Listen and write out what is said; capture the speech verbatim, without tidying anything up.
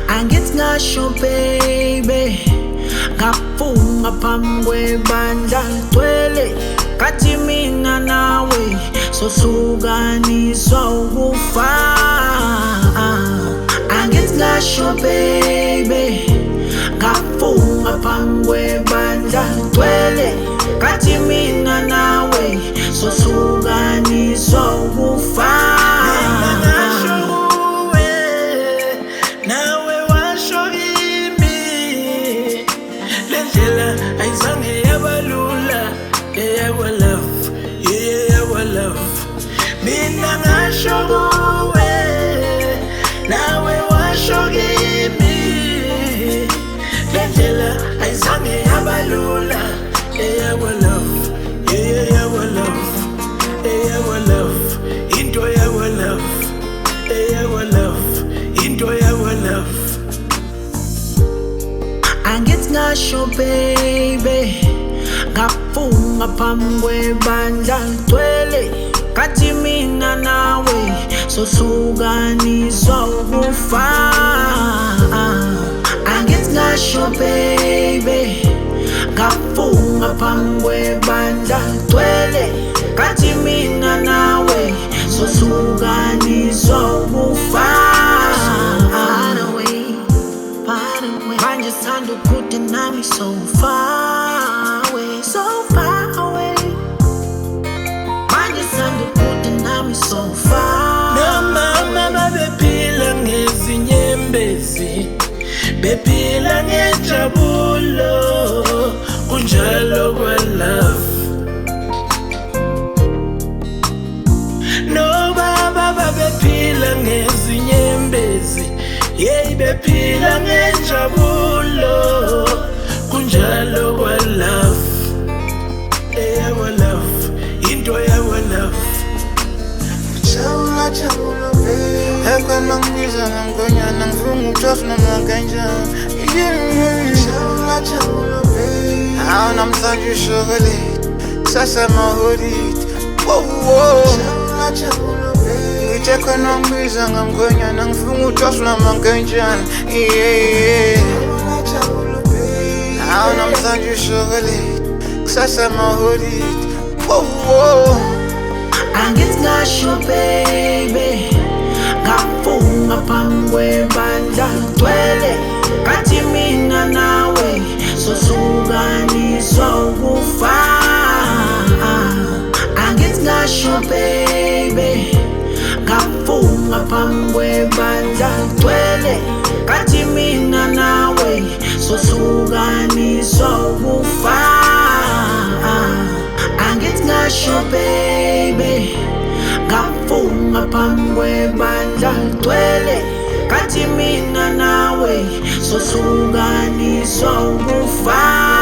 Angithi ngasho baby, ngafunga phambi kwebandla ligcwele, kathi mina nawe sohlukaniswa ukufa. Angithi ngasho baby, ngafunga phambi kwebandla ligcwele, kathi mina nawe sohlukaniswa ukufa. Ayizange yabalula, yeah, our love, yeah, our love. Mina ngasho kuwe, nawe washo kimi. Le ndlela ayizange yabalula, yeah, our love, yeah, our love, yeah, our love. Into our love, yeah, our love, into our love. Angithi ngasho baby, ngafunga phambi kwebandla ligcwele, kathi mina nawe sohlukaniswa ukufa. Angithi ngasho baby, ngafunga phambi kwebandla ligcwele, kathi mina nawe sohlukaniswa ukufa. Manje sithanda ukude nami so far away, so far away. Manje sithanda ukude nami so far. Nomama babephila ngezinyembezi, bephila ngenjabulo, kunjalo kwa love. No baba babephila ngezinyembezi, yeah, bephila ngenjabulo, kunjalo kwa love. Yeah, our love, into our love. Chawula chawula baby, ekwena ngibiza ngangonyana ngifuna ukujofa noma kanjani. Chawula chawula baby, hawu namhlanje chocolate, sasa maholide. Whoa whoa. Chawula chawula baby, ngithe khona ngibiza ngangonyana ngifuna ukujofa noma kanjani. Yeah. Chawula chawula baby, hawu namhlanje chocolate, sasa maholide. Whoa whoa. Angithi ngasho baby, ngafunga phambi kwebandla ligcwele, kathi mina nawe sohlukaniswa ukufa. Angithi ngasho baby, ngafunga phambi kwebandla ligcwele, kathi mina nawe sohlukaniswa ukufa. Angithi ngasho baby, ngafunga phambi kwebandla ligcwele, kathi mina nawe sohlukaniswa ukufa.